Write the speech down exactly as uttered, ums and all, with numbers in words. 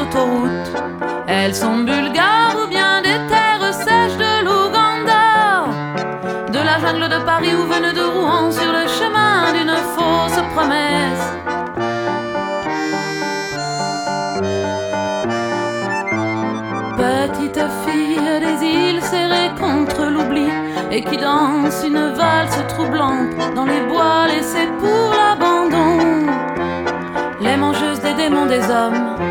autoroute. Elles sont bulgares ou bien des terres sèches de l'Ouganda, de la jungle de Paris ou venues de Rouen sur le chemin d'une fausse promesse. Petite fille des îles serrées contre l'oubli et qui danse une valse troublante dans les bois laissés pour l'abandon, les mangeuses des démons des hommes